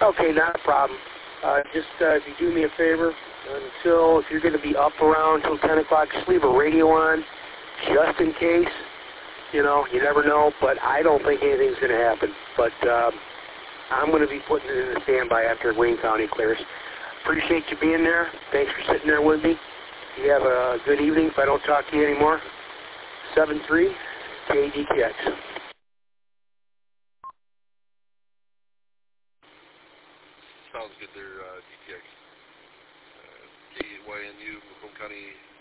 Okay, not a problem. Just if you do me a favor, if you're going to be up around until 10 o'clock, just leave a radio on, just in case. You know, you never know, but I don't think anything's going to happen. But I'm going to be putting it in a standby after Wayne County clears. Appreciate you being there. Thanks for sitting there with me. You have a good evening if I don't talk to you anymore. 7-3, KDTX. Sounds good there, DTX. KYNU, Macomb County